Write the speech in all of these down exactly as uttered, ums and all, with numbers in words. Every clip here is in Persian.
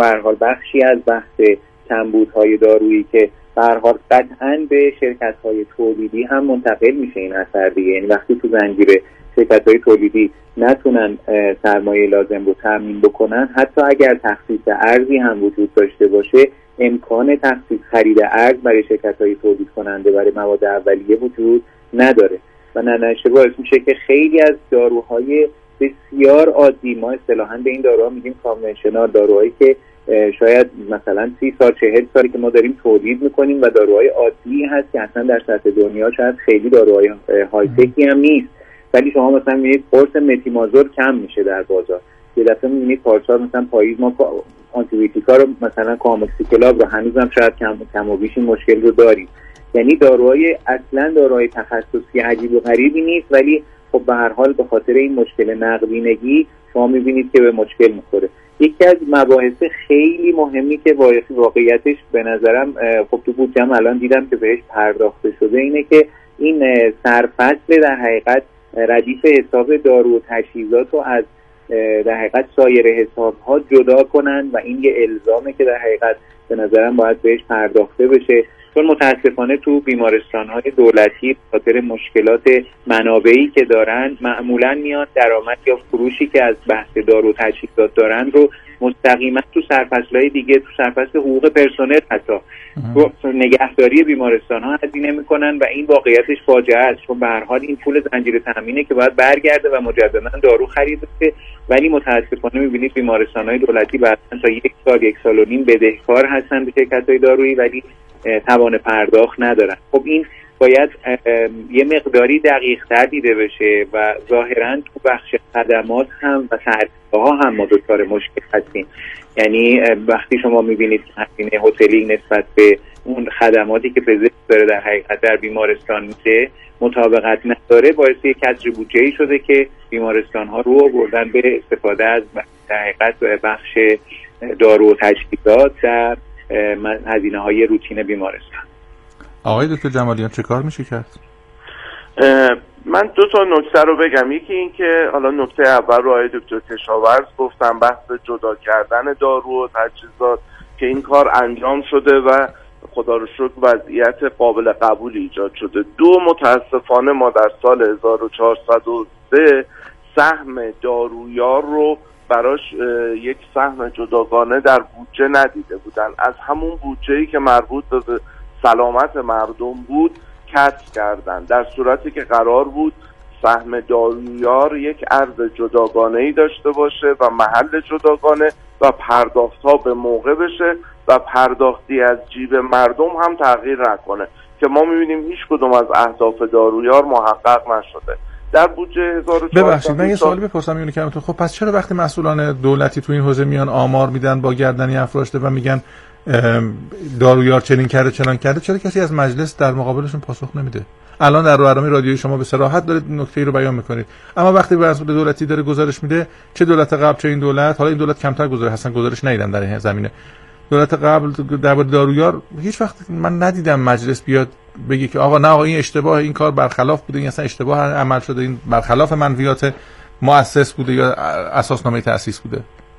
به هر حال بخشی از بحث کمبودهای دارویی که به هر حال قطعاً به شرکت‌های تولیدی هم منتقل میشه این اثر دیگه. یعنی وقتی تو زنجیره شرکت‌های تولیدی نتونن سرمایه لازم رو تامین بکنن، حتی اگر تخصیص ارزی هم وجود داشته باشه، امکان تخصیص خرید ارز برای شرکت‌های تولید کننده برای مواد اولیه وجود نداره و ننشه باعث میشه که خیلی از داروهای بسیار عادی، ما اصطلاحاً به این داروها میگیم کانونشنال، داروهایی که شاید مثلا سی سال چهل سالی که ما داریم تولید میکنیم و داروهای عادی هست که اصلا در سطح دنیا شاید خیلی داروهای های تکی هم نیست، ولی شما مثلا میبینید قرص متیمازول کم میشه در بازار، یه دفعه میبینید پارسال مثلا پاییز ما آنتی بیوتیکا رو مثلا کاموکسیکلاب رو هنوزم شاید کم کم و بیش این مشکل رو داریم. یعنی داروهای اصلا داروهای تخصصی عجیب و غریبی نیست، ولی خب به هر حال به خاطر این مشکل نقدینگی شما میبینید که به مشکل میخوره. یکی از مباحث خیلی مهمی که واقعیتش به نظرم خب تو بودجم الان دیدم که بهش پرداخته شده اینه که این سرفصل در حقیقت ردیف حساب دارو و تجهیزات رو از در حقیقت سایر حساب‌ها جدا کنن و این یه الزامه که در حقیقت به نظرم باید بهش پرداخته بشه، چون متاسفانه تو بیمارستان‌های دولتی به خاطر مشکلات منابعی که دارن معمولاً میاد درآمد یا فروشی که از بحث دارو و تجهیزات دارن رو مستقیما تو سرفصل‌های دیگه، تو سرفصل حقوق پرسنل حتی تو نگهداری بیمارستان‌ها هزینه می‌کنن و این واقعیتش فاجعه است، چون به هر حال این پول زنجیره تامینه که باید برگرده و مجددا دارو خرید بشه، ولی متاسفانه می‌بینید بیمارستان‌های دولتی بعد تا یک سال یک سال و نیم بدهکار هستن به شرکت‌های دارویی ولی توان پرداخت ندارن. خب این باید یه مقداری دقیق تر دیده بشه و ظاهراً تو بخش خدمات هم و سرچشمه‌ها هم ما دچار مشکل هستیم. یعنی وقتی شما میبینید که هزینه هتلی نسبت به اون خدماتی که پزشک داره در حقیقت در بیمارستان میده مطابقت نداره، باعث یک کسر بودجه‌ای شده که بیمارستان‌ها رو بردن به استفاده از در حقیقت بخش دارو و تجهیزات در هزینه‌های روتین بیمارستان. آقای دکتر جمالیان چه کار میشه کرد؟ من دو تا نکته رو بگم. یکی این که حالا نکته اول رو آقای دکتر کشاورز گفتم، بحث جدا کردن دارو و تجهیزات که این کار انجام شده و خدا رو شکر وضعیت قابل قبول ایجاد شده. دو، متاسفانه ما در سال هزار و چهارصد و سه سهم دارویار رو براش یک سهم جداگانه در بودجه ندیده بودن، از همون بودجه‌ای که مربوط به سلامت مردم بود کسر کردن، در صورتی که قرار بود سهم دارویار یک ارز جداگانه‌ای داشته باشه و محل جداگانه و پرداخت‌ها به موقع بشه و پرداختی از جیب مردم هم تغییر نکنه، که ما می‌بینیم هیچ کدوم از اهداف دارویار محقق نشده. در بودجه هزار و چهارصد ببخشید من یه سوالی بپرسم اینو که خب پس چرا وقتی مسئولان دولتی تو این حوزه میان آمار میدن با گردنی افراشته و میگن دارویار چنین کرده چنان کرده، چرا کسی از مجلس در مقابلشون پاسخ نمیده؟ الان در برنامه رادیویی شما به صراحت دارید نکته رو بیان میکنید، اما وقتی مسئول دولتی داره گزارش میده، چه دولت قبل چه این دولت، حالا این دولت کمتر گزارش هستن گزارش ندیدم در این زمینه، دولت قبل درباره دارویار هیچ وقت من ندیدم مجلس بیاد بگی که آقا نه آقا این اشتباه، این کار برخلاف بوده، این اصلا اشتباه عمل شده، این برخلاف منویات مؤسس بوده یا اساسنامه تأسیس بوده.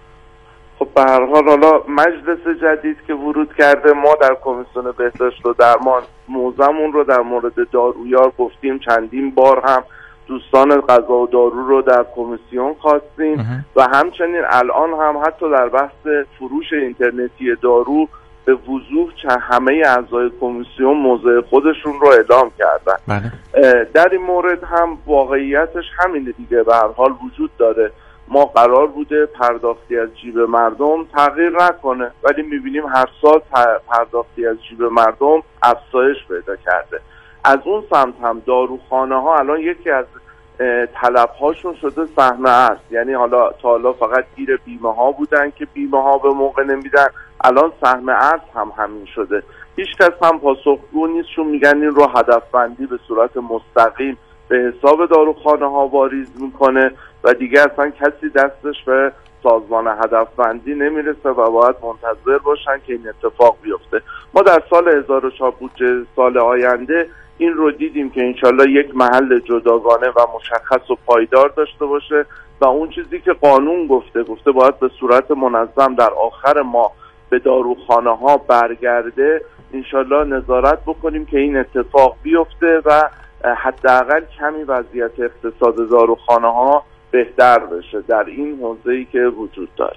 خب به هر حال حالا مجلس جدید که ورود کرده، ما در کمیسیون بهداشت و درمان موضوعمون رو در مورد دارویار گفتیم، چندین بار هم دوستان غذا و دارو رو در کمیسیون خواستیم و همچنین الان هم حتی در بحث فروش اینترنتی دارو به وضوح چه همه اعضای کمیسیون موضع خودشون رو اعلام کردن. بله. در این مورد هم واقعیتش همینه دیگه، به هر حال وجود داره. ما قرار بوده پرداختی از جیب مردم تغییر نکنه، ولی میبینیم هر سال پرداختی از جیب مردم افزایش پیدا کرده. از اون سمت هم داروخانه ها الان یکی از طلب هاشون شده سهم ارز، یعنی حالا تا حالا فقط گیر بیمه ها بودن که بیمه ها به موقع نمیدن، الان سهم ارز هم همین شده. هیچ کس هم پاسخگو نیست، چون میگن این رو هدف بندی به صورت مستقیم به حساب داروخانه ها واریز میکنه و دیگه اصلا کسی دستش به سازمان هدف بندی نمیرسه و باید منتظر باشن که این اتفاق بیفته. ما در سال هزار و چهار بودجه سال آینده این رو دیدیم که انشالله یک محل جداگانه و مشخص و پایدار داشته باشه و اون چیزی که قانون گفته گفته باید به صورت منظم در آخر ماه به داروخانه ها برگرده، انشالله نظارت بکنیم که این اتفاق بیفته و حداقل کمی وضعیت اقتصاد داروخانه ها بهتر بشه در این حوزه‌ای که وجود داره.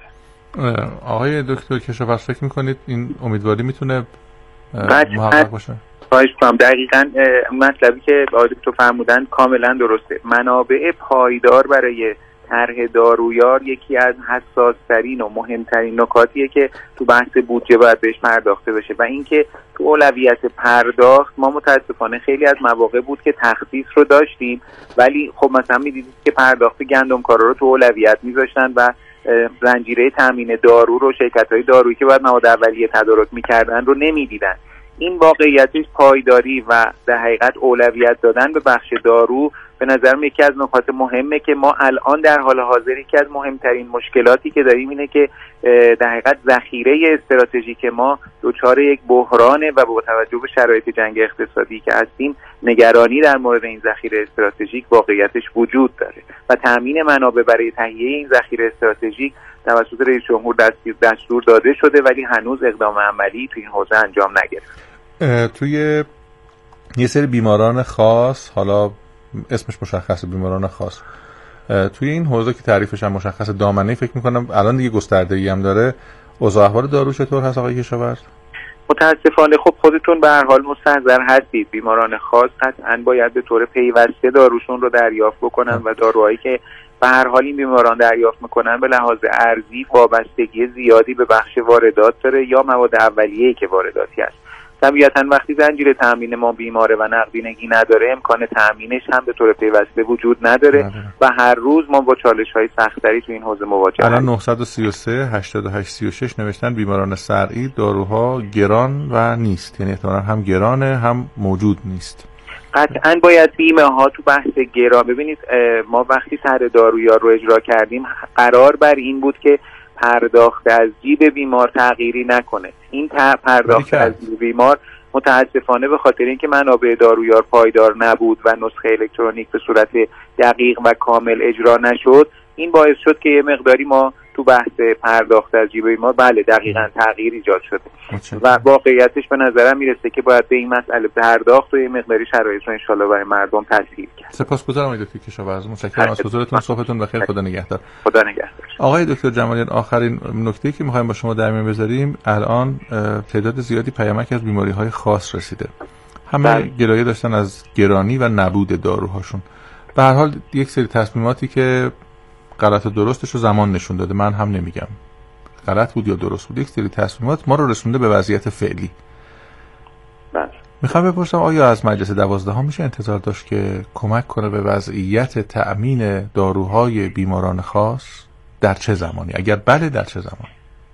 آقای دکتر کشاورز فکر میکنید این امیدواری میتونه محقق باشه؟ خواهش کنم. دقیقاً مطلبی که آقای دکتر فرمودن کاملا درسته. منابع پایدار برای طرح دارویار یکی از حساس‌ترین و مهمترین نکاتیه که تو بحث بودجه باید بهش پرداخته بشه و اینکه تو اولویت پرداخت ما متاسفانه خیلی از مواقع بود که تخصیص رو داشتیم ولی خب مثلا می‌دیدید که پرداخت گندمکارا رو تو اولویت می‌ذاشتن و زنجیره تامین دارو رو شرکت‌های دارویی که باید مواد اولیه تدارک می‌کردن رو نمی‌دیدن. این واقعیتش پایداری و در حقیقت اولویت دادن به بخش دارو به نظرم یکی از نکات مهمه که ما الان در حال حاضر یکی از مهمترین مشکلاتی که داریم اینه که در حقیقت ذخیره استراتژیک ما دچار یک بحرانه و با توجه به شرایط جنگ اقتصادی که هستیم نگرانی در مورد این ذخیره استراتژیک واقعیتش وجود داره و تامین منابع برای تهیه این ذخیره استراتژیک توسط رئیس جمهور دستور داده شده ولی هنوز اقدام عملی توی این حوزه انجام نگرفته. توی یه سری بیماران خاص، حالا اسمش مشخصه بیماران خاص، توی این حوزه که تعریفش هم مشخصه دامنه، فکر میکنم الان دیگه گستردگی هم داره. اوضاع احوال دارو چطور هست آقای کشاورز؟ متاسفانه خب خودتون به هر حال مستحضر هستید بیماران خاص قطعاً باید به طور پیوسته داروشون رو دریافت بکنن و داروهایی که به هر حال این بیماران دریافت میکنن به لحاظ ارزی وابستگی زیادی به بخش واردات داره یا مواد اولیه‌ای که وارداتی است. طبیعتاً وقتی زنجیره تامین ما بیماره و نقدینگی نداره امکان تامینش هم به طور پیوسته وجود نداره نداره. و هر روز ما با چالش‌های سخت‌تری تو این حوزه مواجه هستیم. الان نه سه سه هشتاد و هشت سی و شش نوشتن بیماران صرعی داروها گران و نیست، یعنی احتمالاً هم گرانه هم موجود نیست. قطعاً باید بیمه ها تو بحث گران، ببینید ما وقتی طرح دارویار رو اجرا کردیم قرار بر این بود که پرداخت از جیب بیمار تغییری نکنه. این پرداخت از جیب بیمار متاسفانه به خاطر اینکه منابع دارویار پایدار نبود و نسخه الکترونیک به صورت دقیق و کامل اجرا نشد، این باعث شد که یه مقداری ما تو بحث پرداخت از جیب بیمار بله دقیقاً تغییر ایجاد شده و واقعیتش به نظرم میرسه که باید به این مسئله پرداخت و یه مقداری شرایط رو انشالله برای مردم تسهیل کرد. سپاسگزارم آقای دکتر کشاورز، متشکرم از حضورتون، صحبتون بخیر، خدا نگهدار. خدا نگهدار. آقای دکتر جمالیان، آخرین نکته‌ای که می‌خوایم با شما در میون بذاریم، الان تعداد زیادی پیامک از بیماری‌های خاص رسیده. همه گلایه داشتن از گرانی و نبود داروهاشون. به هر حال یک سری تصمیماتی که غلط و درستش رو زمان نشون داده، من هم نمیگم غلط بود یا درست بود، یک سری تصمیمات ما رو رسونده به وضعیت فعلی. بله. میخوام بپرسم آیا از مجلس دوازدهم میشه انتظار داشت که کمک کنه به وضعیت تأمین داروهای بیماران خاص؟ در چه زمانی؟ اگر بله در چه زمان؟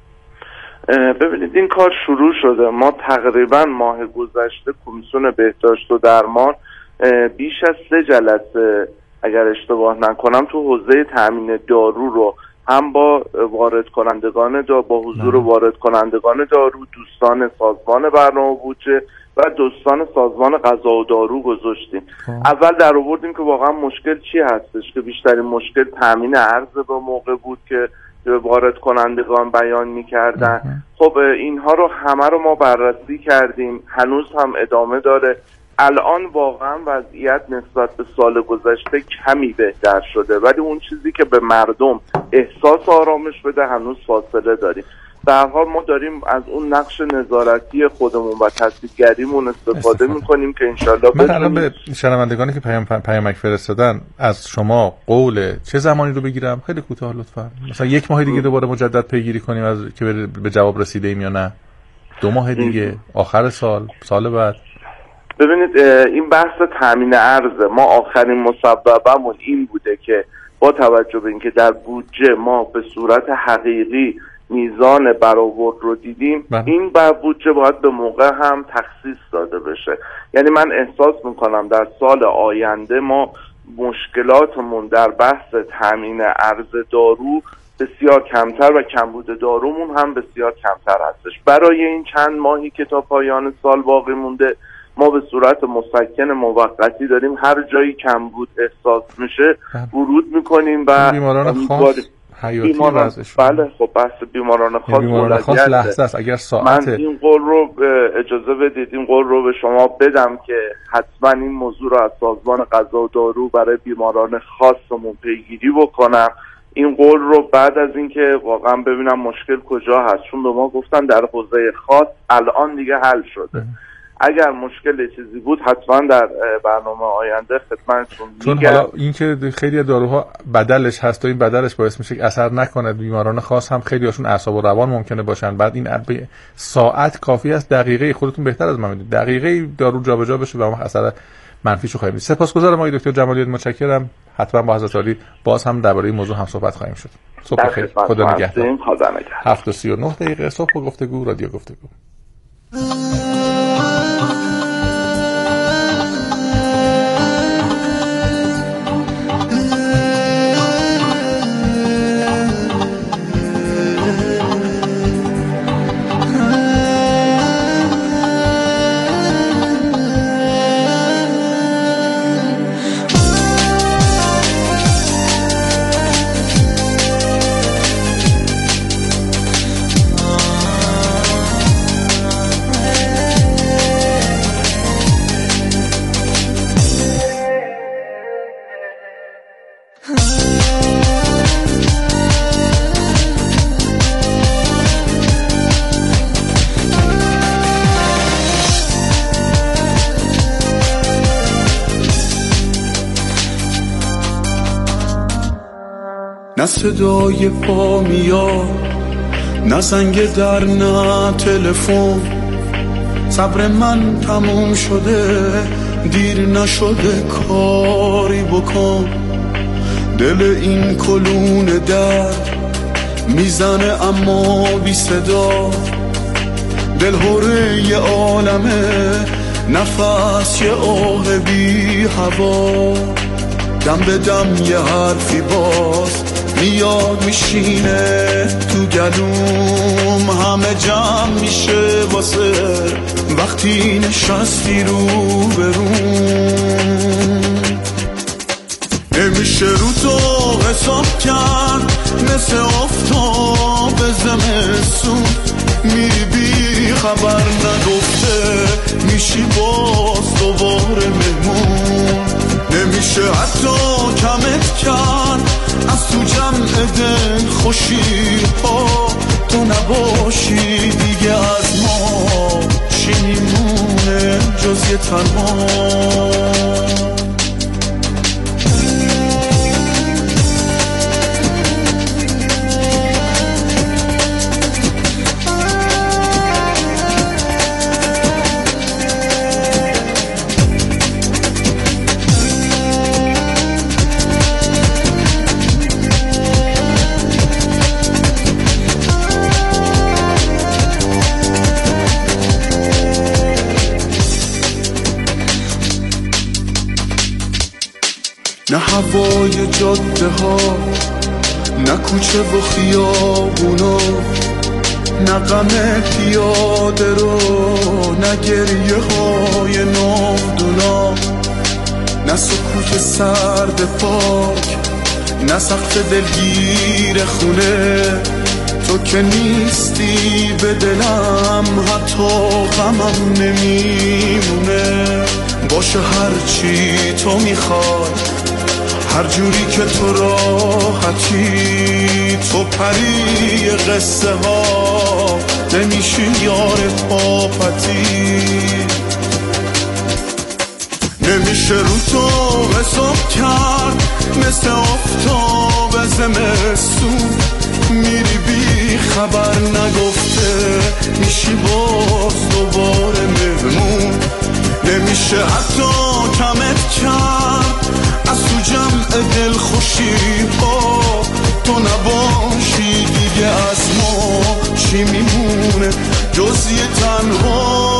ببینید این کار شروع شده. ما تقریبا ماه گذشته کمیسیون بهداشت و درمان بیش از سه جلسه اگر اشتباه نکنم تو حوزه تامین دارو رو هم با وارد کنندگان دارو، با حضور وارد کنندگان دارو، دوستان سازمان برنامه بودجه و دوستان سازمان غذا و دارو گذاشتیم. اول در آوردیم که واقعا مشکل چی هستش، که بیشترین مشکل تامین ارز به موقع بود که وارد کنندگان بیان می‌کردن. خب اینها رو همه رو ما بررسی کردیم، هنوز هم ادامه داره. الان واقعا وضعیت نسبت به سال گذشته کمی بهتر شده ولی اون چیزی که به مردم احساس آرامش بده هنوز فاصله داریم. به هر حال ما داریم از اون نقش نظارتی خودمون و تصدیقگریمون استفاده میکنیم که انشالله من الان به شنوندگانی که پیام پیامک فرستادن از شما قول چه زمانی رو بگیرم؟ خیلی کوتاه لطفا. مثلا یک ماه دیگه دوباره مجدد پیگیری کنیم از که به جواب رسیده ایم یا نه؟ دو ماه دیگه، آخر سال، سال بعد؟ ببینید این بحث تامین ارز ما آخرین مسببمون این بوده که با توجه به اینکه در بودجه ما به صورت حقیقی میزان برآورد رو دیدیم من. این بر بودجه باید به موقع هم تخصیص داده بشه. یعنی من احساس میکنم در سال آینده ما مشکلاتمون در بحث تامین ارز دارو بسیار کمتر و کمبود دارومون هم بسیار کمتر هستش. برای این چند ماهی که تا پایان سال باقی مونده ما به صورت مسکن موقتی داریم هر جایی کمبود احساس میشه ورود میکنیم و بیماران خاص حیاتی وضعش. بله خب بحث بیماران خاص بیماران خاص لحظه است. اگر ساعت من این قول رو اجازه بدید این قول رو به شما بدم که حتما این موضوع رو از سازمان غذا و دارو برای بیماران خاصمون پیگیری بکنم. این قول رو بعد از اینکه واقعا ببینم مشکل کجا هست، چون به ما گفتن در حوزه خاص الان دیگه حل شده. اگر مشکل چیزی بود حتما در برنامه آینده خدمتتون میگم. چون حالا این که خیلی از داروها بدلش هست و این بدلش باعث میشه که اثر نکنه، بیماران خاص هم خیلی هاشون اعصاب و روان ممکنه باشن. بعد این ساعت کافی است، دقیقه خودتون بهتر از من میدونید، دقیقه دارو جابجا بشه و اون اثر منفیشو خواهیم دید. سپاسگزارم آقای دکتر جمالی، متشکرم. حتما با حضرت عالی باز هم درباره این موضوع هم صحبت خواهیم شد. صبح بخیر. خدا نگهدار. هفت و سی و نه دقیقه صبح گفتگو رادیو گفتگو. نه صدای پا میاد، نه زنگ در، نه تلفن. صبر من تموم شده، دیر نشده کاری بکن. دل این کلون درد میزنه اما بی صدا. دل هره یه عالمه، نفس یه آه بی هوا. دم به دم یه حرفی باز میاد میشینه تو گلوم. همه جمع میشه واسه وقتی نشستی رو بروم. نمیشه رو تو حساب کرد، مثل آفتاب زمستون. میری بی خبر نگفته، میشی باز دوباره مهمون. نمیشه حتی کمت کرد از تو جمع دل خوشی ها. تو نباشی دیگه از ما چی میمونه جز یه تنها. نه هوای جاده ها، نه کوچه و خیابونا. نه غم پیاده رو، نه گریه های ناودونا. نه سکوت سرد پاک، نه سقف دلگیر خونه. تو که نیستی به دلم حتی غمم نمیمونه. باشه هرچی تو میخوای، هر جوری که تو راحتی. تو پری قصه ها، نمیشی یار پاپتی. نمیشه رو تو حساب کرد، مثل آفتاب زمستون. میری بی خبر نگفته، میشی باز دوباره مهمون. نمیشه حتی کمت کرد از تو جمع دل خوشی ها. تو نباشی دیگه از ما چی میمونه جز یه تنها.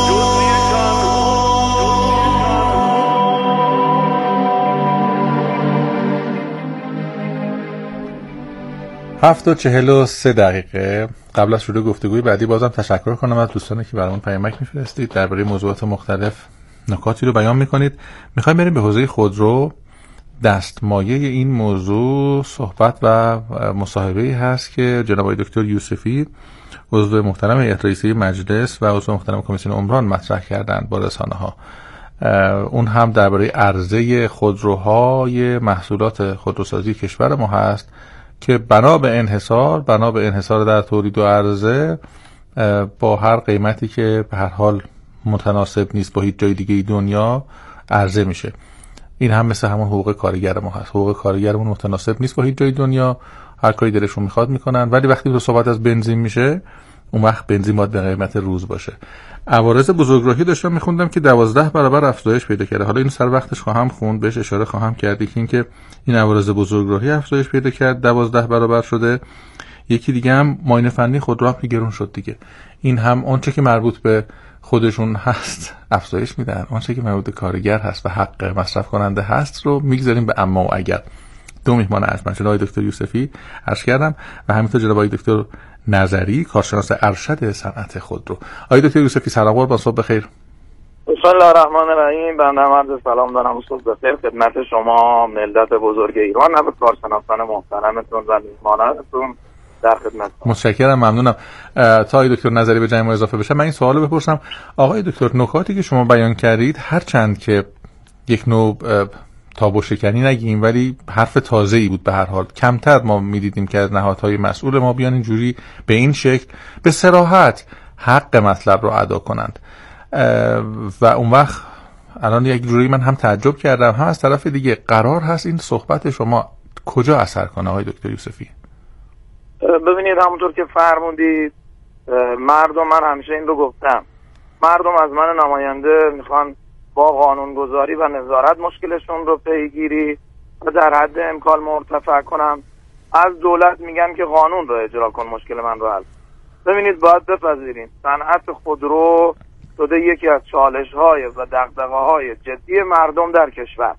هفت و چهل و سه دقیقه. قبل از شروع گفتگوی بعدی بازم تشکر کنم از دوستانی که برامون پیامک میفرستید درباره موضوعات مختلف. نکاتی رو بیان میکنید. میخوایم بریم به حوزه خودرو. دستمایه این موضوع صحبت و مصاحبه‌ای هست که جناب آقای دکتر یوسفی عضو محترم هیئت رئیسه مجلس و عضو محترم کمیسیون عمران مطرح کردند با رسانه‌ها. اون هم درباره عرضه خودروهای محصولات خودروسازی کشور ما هست که بنا به انحصار بنا به انحصار در تولید و عرضه با هر قیمتی که به هر حال متناسب نیست با هیچ جای دیگه دنیا عرضه میشه. این هم مثل همون حقوق کارگر ما هست. حقوق کارگرمون متناسب نیست با هیچ جای دنیا، هر کاری دلشون میخواد میکنن، ولی وقتی رو صحبت از بنزین میشه اون وقت بنزین باید به قیمت روز باشه. عوارض بزرگراهی داشتم میخوندم که دوازده برابر افزایش پیدا کرده. حالا این سر وقتش خواهم خوند، بهش اشاره خواهم کرد که اینکه این عوارض بزرگراهی افزایش پیدا کرد، دوازده برابر شده. یکی دیگه هم معاینه فنی خودرو هم گرون شد دیگه. این هم اونچه که مربوط به خودشون هست افزایش میدن، اونچه که مربوط به کارگر هست و حق مصرف کننده هست رو میگذاریم به اما و اگر. دو میهمان ارجمند جناب آقای دکتر یوسفی عرض کردم و همینطور جناب آقای دکتر نظری کارشناس ارشد صنعت خودرو. آقای دکتر یوسفی سلام قربان، صبح بخیر. بسم الله الرحمن الرحیم. بنده عرض سلام دارم، صبح بخیر خدمت شما ملت بزرگ ایران، همه کارشناسان محترمتون و میهمانانتون در خدمت. متشکرم، ممنونم. تا آقای دکتر نظری به جمع اضافه بشه من این سوالو بپرسم. آقای دکتر، نکاتی که شما بیان کردید هر چند که یک نوع تابو شکنی نگیم ولی حرف تازه‌ای بود، به هر حال کمتر ما می‌دیدیم که از نهادهای مسئول ما بیان اینجوری به این شکل به صراحت حق مطلب رو ادا کنند و اون وقت الان یک جوری من هم تعجب کردم هم از طرف دیگه قرار هست این صحبت شما کجا اثر کنه آقای دکتر یوسفی؟ ببینید همونطور که فرمودید مردم، من همیشه این رو گفتم، مردم از من نماینده میخوان با قانونگذاری و نظارت مشکلشون رو پیگیری و در حد امکان مرتفع کنم. از دولت میگن که قانون رو اجرا کن مشکل من رو حل. ببینید باید بپذیریم صنعت خودرو شده یکی از چالش‌های و دغدغه‌های جدی مردم در کشور.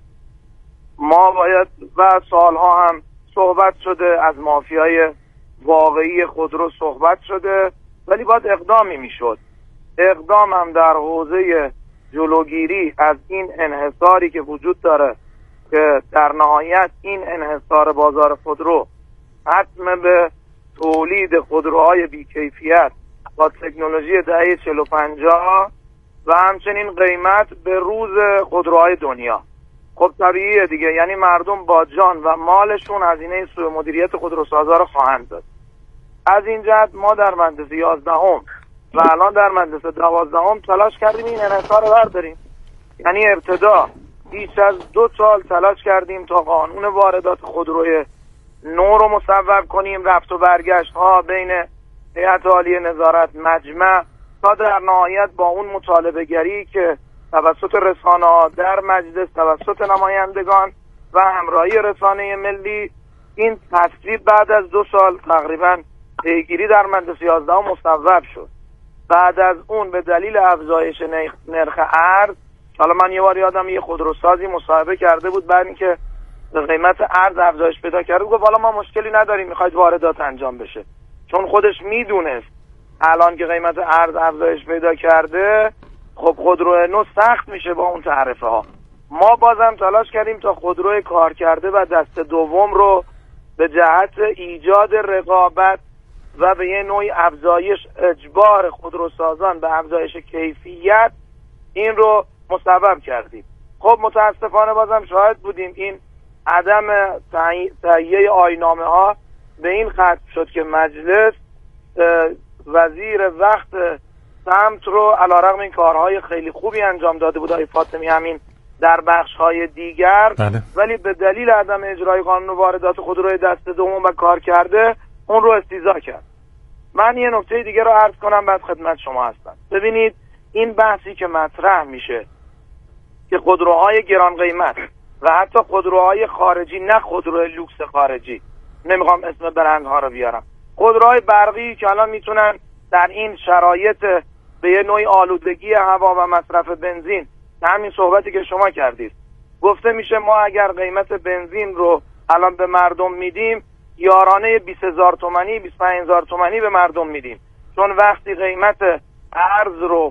ما باید و سالها هم صحبت شده از مافیای واقعی خودرو صحبت شده، ولی باید اقدامی میشد. اقدام هم در حوزه جلوگیری از این انحصاری که وجود داره که در نهایت این انحصار بازار خودرو ختم به تولید خودروهای بیکیفیت با تکنولوژی دهه چهل و پنجاه و همچنین قیمت به روز خودروهای دنیا. خب طبیعیه دیگه، یعنی مردم با جان و مالشون هزینه سوء مدیریت خودروسازا رو خواهند داد. از این جهت ما در مجلس یازدهم و الان در مجلس دوازدهم تلاش کردیم این انحصار رو برداریم. یعنی ابتدا بیش از دو سال تلاش کردیم تا قانون واردات خودروی نو رو مصوب کنیم، رفت و برگشت ها بین هیئت عالیه نظارت، مجمع، تا در نهایت با اون مطالبه گری که توسط رسانه‌ها در مجلس توسط نمایندگان و همراهی رسانه ملی این تصویب بعد از دو سال تقریبا پیگیری در مجلس یازده مصوب شد. بعد از اون به دلیل افزایش نرخ ارز، حالا من یه بار یادم یه خودروسازی مصاحبه کرده بود بعد اینکه قیمت ارز افزایش پیدا کرده گفت حالا ما مشکلی نداریم میخواید واردات انجام بشه، چون خودش میدونست الان که قیمت ارز افزایش پیدا کرده خب خودرو نو سخت میشه با اون تعرفه ها. ما بازم تلاش کردیم تا خودروی کار کرده و دست دوم رو به جهت ایجاد رقابت و به یه نوعی افزایش اجبار خودروسازان به افزایش کیفیت این رو مسبب کردیم. خب متاسفانه بازم شاهد بودیم این عدم تهیه آیین‌نامه ها به این ختم شد که مجلس وزیر وقت سمت رو علیرغم این کارهای خیلی خوبی انجام داده بود آقای فاطمی همین در بخش‌های دیگر بله. ولی به دلیل عدم اجرای قانون واردات خودروی دست دوم و کار کرده اون رو استیضاح کرد. من یه نکته دیگه رو عرض کنم بعد خدمت شما هستم. ببینید این بحثی که مطرح میشه که خودروهای گران قیمت و حتی خودروهای خارجی، نه خودروهای لوکس خارجی، نمیخوام اسم برندها رو بیارم، خودروهای برقی که الان میتونن در این شرایط به یه نوعی آلودگی هوا و مصرف بنزین، همین صحبتی که شما کردید، گفته میشه ما اگر قیمت بنزین رو الان به مردم میدیم یارانه بیست هزار تومانی بیست و پنج هزار تومانی به مردم میدیم، چون وقتی قیمت ارز رو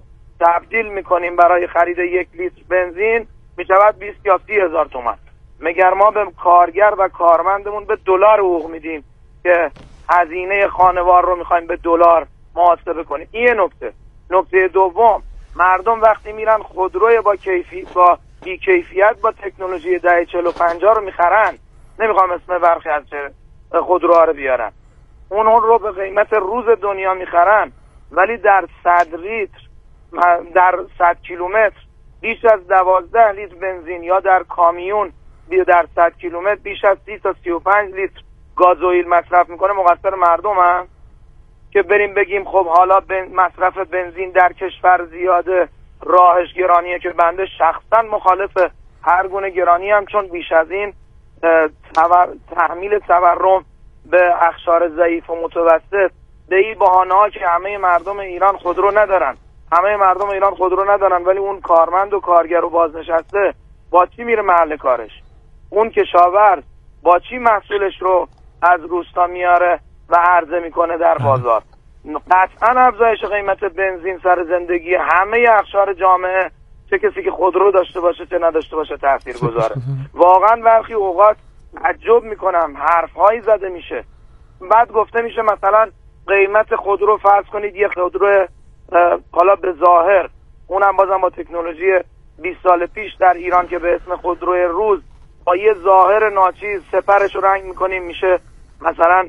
تبدیل میکنیم برای خرید یک لیتر بنزین میشود بیست یا سی هزار تومان. مگر ما به کارگر و کارمندمون به دلار حقوق میدیم که هزینه خانوار رو میخوایم به دلار محاسبه کنیم؟ این یه نکته. نکته دوم، مردم وقتی میرن خودروی با کیفی با بی کیفیت با تکنولوژی ده چهل و پنجاه رو میخرن، نمیخوام اسم برخی از خودروها رو بیارن، اون رو به قیمت روز دنیا میخرن، ولی در صد لیتر در صد کیلومتر بیش از دوازده لیتر بنزین یا در کامیون در صد کیلومتر بیش از سی تا سی و پنج لیتر گازوئیل مصرف میکنه. مقصر مردم هم که بریم بگیم خب حالا بن... مصرف بنزین در کشور زیاده، راهش گرانیه، که بنده شخصا مخالف هر گونه گرانی هم، چون بیش از این تور... تحمیل تورم به اقشار ضعیف و متوسط به این بهانه ها که همه مردم ایران خودرو ندارن، همه مردم ایران خودرو ندارن، ولی اون کارمند و کارگر و بازنشسته با چی میره محل کارش؟ اون کشاورز با چی محصولش رو از روستا میاره و عرضه میکنه در بازار؟ قطعا افزایش قیمت بنزین سر زندگی همه اقشار جامعه، چه کسی که خودرو داشته باشه چه نداشته باشه، تاثیر گذاره. واقعا برخی اوقات تعجب میکنم، حرفهایی زده میشه، بعد گفته میشه مثلا قیمت خودرو فرض کنید یه خودرو حالا به ظاهر، اونم بازم با تکنولوژی بیست سال پیش در ایران که به اسم خودروی روز، با یه ظاهر ناچیز سپرش رو رنگ میکنیم میشه مثلا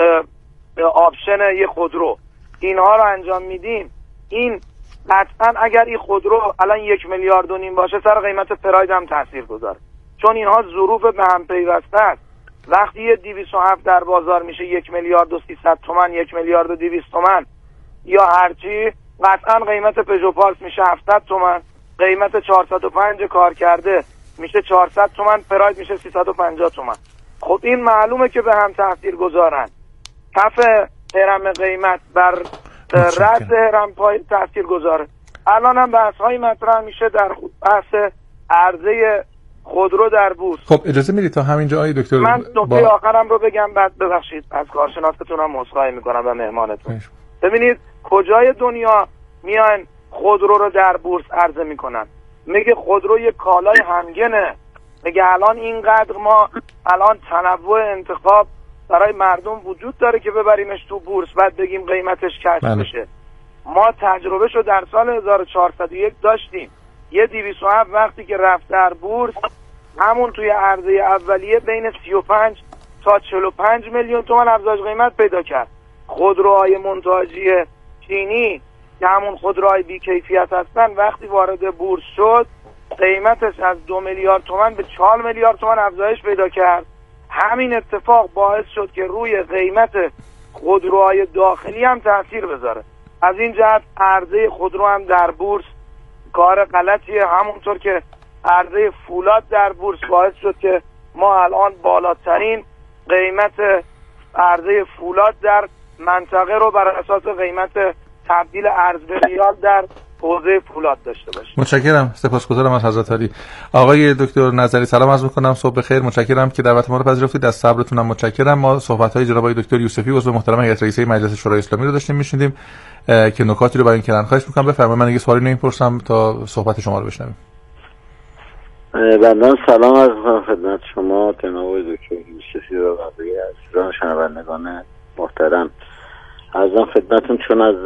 آپشن یه خودرو، اینها رو انجام میدیم. این قطعا اگر این خودرو الان یک میلیارد و نیم باشه سر قیمت پراید هم تاثیر گذاره، چون اینها ظروف به هم پیوسته است. وقتی یه دویست و هفت در بازار میشه یک میلیارد و سیصد تومن، یک میلیارد و دویست تومن یا هرچی، قطعا قیمت پژو پارس میشه هفتصد تومن، قیمت چهارصد و پنج کار کرده میشه چهارصد تومن، پراید میشه سیصد و پنجاه تومن. خب این معلومه که به هم تاثیر گذارن. کف هرم قیمت بر رد هرم پای تاثیر گذاره. الان هم بحث های مطرح میشه در بحث عرضه خودرو در بورس. خب اجازه میدید تا همینجا آقای دکتر من نکته با... آخرم رو بگم، بعد ببخشید از کارشناستون هم عذرخواهی میکنم و مهمانتون. ببینید کجای دنیا میان خودرو رو در بورس عرضه میکنن؟ میگه خودرو یک کالای همگنه، میگه الان اینقدر ما الان تنوع انتخاب برای مردم وجود داره که ببریمش تو بورس بعد بگیم قیمتش کشف بشه. ما تجربه شو در سال هزار و چهارصد و یک داشتیم، یه دویست و هفت وقتی که رفت در بورس، همون توی عرضه اولیه بین سی و پنج تا چهل و پنج میلیون تومان افزایش قیمت پیدا کرد. خودروهای منتاجی چینی که همون خودروهای بی کیفیت هستن وقتی وارد بورس شد قیمتش از دو میلیارد تومان به چهار میلیارد تومان افزایش پیدا کرد. همین اتفاق باعث شد که روی قیمت خودروهای داخلی هم تاثیر بذاره. از این جهت عرضه خودرو هم در بورس کار غلطیه، همونطور که عرضه فولاد در بورس باعث شد که ما الان بالاترین قیمت عرضه فولاد در منطقه رو بر اساس قیمت تبدیل ارز به ریال در حوزه فولاد داشته باشیم. متشکرم، سپاسگزارم از حضرت علی. آقای دکتر نظری سلام عرض می‌کنم، صبح بخیر. متشکرم که دعوت ما رو پذیرفتید، از صبرتون هم متشکرم. ما صحبت‌های جناب آقای دکتر یوسفی عضو محترم هیئت رئیسه مجلس شورای اسلامی رو داشتیم می‌شنیدیم که نکاتی رو بیان کردن. خواهش می‌کنم بفرمایید، من یه سوالی نمی‌پرسم تا صحبت شما رو بشنویم. بنده سلام عرض خدمت شما جناب دکتر یوسفی و بقیه عزیزان شنوندگان محترم. عرضم خدمتون چون از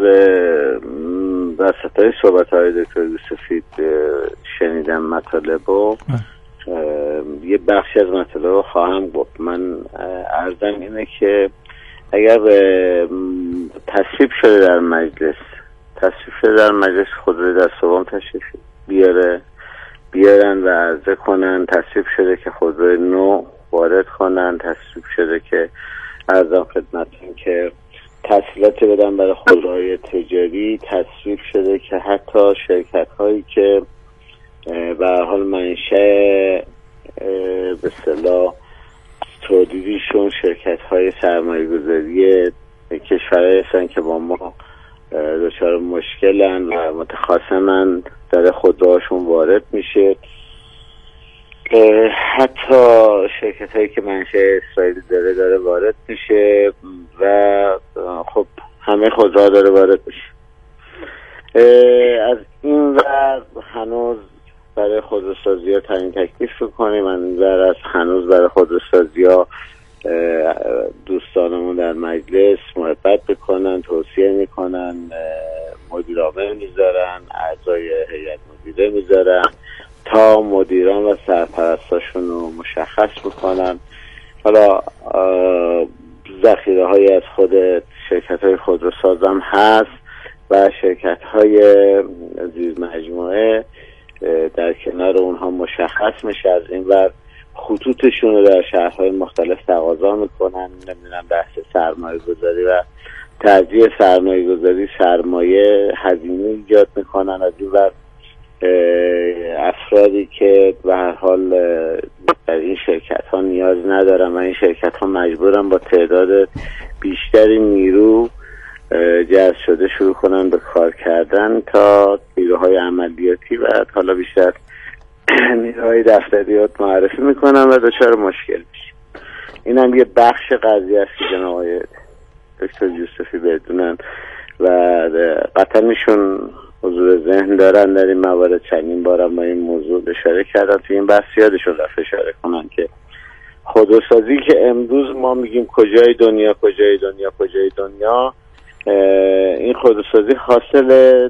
وسطای صحبت‌های دکتر یوسفی شنیدم مطالب و یه بخشی از مطالب رو خواهم گفت. من عرضم اینه که اگر تصویب شده در مجلس تصویب شده در مجلس خودروی دست دوم تشریف بیاره بیارن و عرضه کنن، تصویب شده که خودروی نو وارد کنن، تصویب شده که عرضم خدمتون که تسهیلاتی بدن برای خودروهای تجاری، تصویب شده که حتی شرکت هایی که به هر حال منشأ به اصطلاح تولیدیشون شرکت های سرمایه گذاری کشورهای هستن که با ما دچار مشکلن و متخاصمن در خودروهاشون وارد میشه، حتی شرکت هایی که منشأ اسرائیلی داره داره وارد میشه و خب همه خودروها داره وارد میشه. از این این ور هنوز برای خودروسازی ها تعیین تکلیف کنیم، من این ور از هنوز برای خودروسازی ها دوستانمون در مجلس محبت بکنن، توصیه میکنن، مدیرعامل میذارن، اعضای هیئت مدیره میذارن تا مدیران و سرپرستاشون رو مشخص بکنن. حالا ذخیره های از خود شرکت های خودروساز هم هست و شرکت های زیر مجموعه در کنار اونها مشخص میشه، از این ور خطوطشون رو در شهرهای مختلف تقاضا میکنن. نمیدونم بحث سرمایه گذاری و ترجیح سرمایه گذاری سرمایه هزینه ایجاد میکنن، از این ور افرادی که به هر حال در این شرکت ها نیاز ندارن و این شرکت ها مجبورن با تعداد بیشتری نیرو جذب شده شروع کنن به کار کردن تا نیروهای عملیاتی و حالا بیشتر نیروهای دفتریات معرفی میکنن و دچار مشکل میشه. این هم یه بخش قضیه است که جناب آقای دکتر یوسفی بدونن و قطعا ایشون حضور ذهن دارن در این موارد. چندین بارم ما این موضوع اشاره کردن توی این بحث، یادشون رفت اشاره کنن که خودروسازی که امروز ما میگیم کجای دنیا کجای دنیا کجای دنیا، این خودروسازی حاصل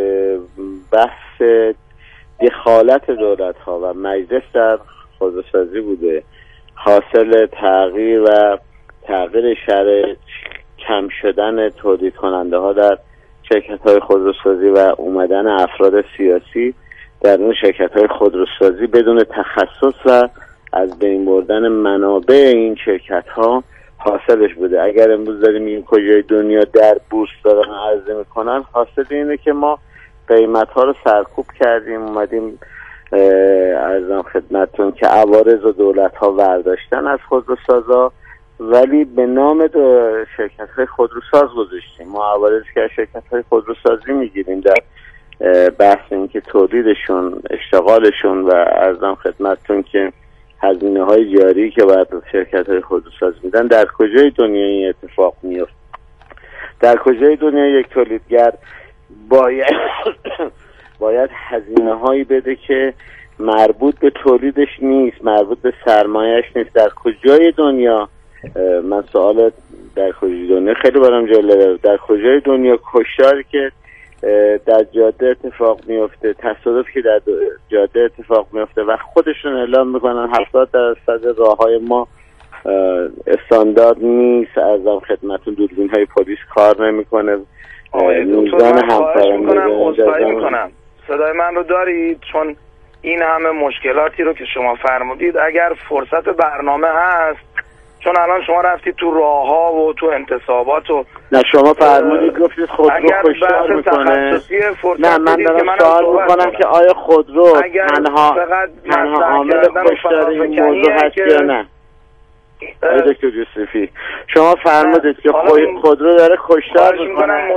بحث دخالت دولت ها و مجلس در خودروسازی بوده، حاصل تغییر و تغییر شرایط، کم شدن تولید کننده ها در شرکت های خودروسازی و اومدن افراد سیاسی در اون شرکت های خودروسازی بدون تخصص و از بین بردن منابع این شرکت ها حاصلش بوده. اگر امروز داریم میگیم کجای دنیا در بورس دارن عرضه میکنن، حاصل اینه که ما قیمت ها رو سرکوب کردیم، اومدیم عرضم خدمتتون که عوارض و دولت ها برداشتن از خودروسازا ولی به نام شرکت های خودروساز گذاشتیم. ما عوارض که از شرکت های خودروسازی میگیریم در بحث این که تولیدشون، اشتغالشون و عرضم خدمتتون که هزینه های جاری که باید شرکت های خودروساز میدن، در کجای دنیا این اتفاق میفته؟ در کجای دنیا یک تولیدگر باید باید هزینه هایی بده که مربوط به تولیدش نیست، مربوط به سرمایهش نیست؟ در کجای دنیا، من سوال در کجای دنیا خیلی برام جالبه، در کجای دنیا کشتاری که در جاده اتفاق میفته، تصادف که در جاده اتفاق میفته و خودشون اعلام میکنن هفتاد درصد راههای ما استاندارد نیست، ازم خدمتون دوربین های پلیس کار نمیکنه، میزان همکارانه میکنم. صدای من رو دارید؟ چون این همه مشکلاتی رو که شما فرمودید اگر فرصت برنامه هست، چون الان شما رفتید تو راه ها و تو انتصابات و نه شما فرمودید گفتید خودرو کشتار میکنه. نه من دارم سوال میکنم که آیا خودرو تنها تنها عامل کشتار این موضوع هست یا نه؟ آقای دکتر یوسفی شما فرمودید که خودرو داره کشتار میکنه.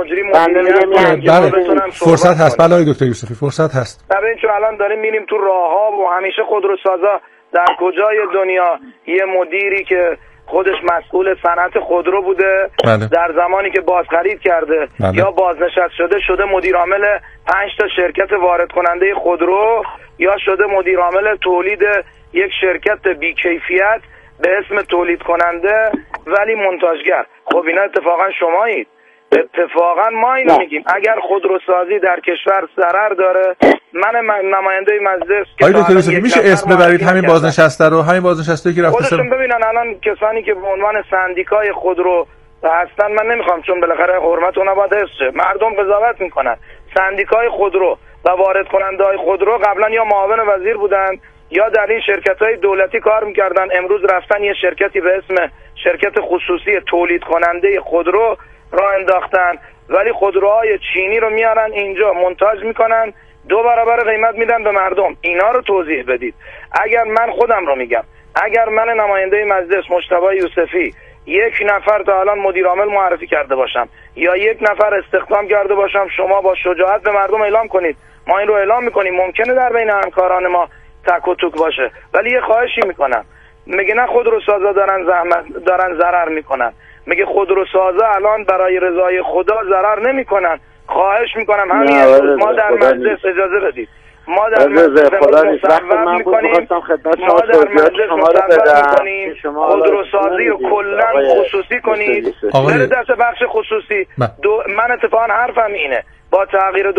بله فرصت هست. بله آقای دکتر یوسفی فرصت هست. ببین چون الان داریم میریم تو راه ها و همیشه خودروسازا در کجای دنیا یه مدیری که خودش مسئول صنعت خودرو بوده بله. در زمانی که بازخرید کرده بله. یا بازنشست شده شده مدیر عامل پنج تا شرکت وارد کننده خودرو یا شده مدیر عامل تولید یک شرکت بی‌کیفیت به اسم تولید کننده ولی منتاجگر. خب اینا اتفاقا شمایید. اتفاقا ما اینو میگیم اگر خودروسازی در کشور ضرر داره، من نماینده مجلس آقای دکتر یوسفی میشه اسم ببرید همین بازنشسته رو، همین بازنشسته که رفته خودشون ببینن الان کسانی که به عنوان سندیکای خودرو هستن، من نمیخوام چون بالاخره حرمت اونها باید حفظ شه، مردم قضاوت میکنن. سندیکای خودرو و وارد کننده های خودرو قبلا یا معاون وزیر بودن یا در این شرکت های دولتی کار میکردن، امروز رفتن یه شرکتی به اسم شرکت خصوصی تولید کننده خودرو راه انداختن، ولی خودروهای چینی رو میارن اینجا منتاج میکنن، دو برابر قیمت میدن به مردم. اینا رو توضیح بدید. اگر من خودم رو میگم، اگر من نماینده مجلس مجتبی یوسفی یک نفر تا الان مدیر عامل معرفی کرده باشم یا یک نفر استخدام کرده باشم، شما با شجاعت به مردم اعلام کنید. ما این رو اعلام میکنیم. ممکنه در بین همکاران ما تک و توک باشه، ولی یه خواهشی میکنم. میگه نه خودروسازا دارن زحمت دارن ضرر میکنن. میگه خودروسازا الان برای رضای خدا ضرر نمیکنن، خواهش میکنم همین امروز ما در مجلس اجازه بدید ما در مجلس مصوب میکنیم ما در مجلس مصوب میکنیم خودروسازی رو کلا خصوصی کنید بره دست بخش خصوصی. من اتفاقا حرفم اینه با تغییر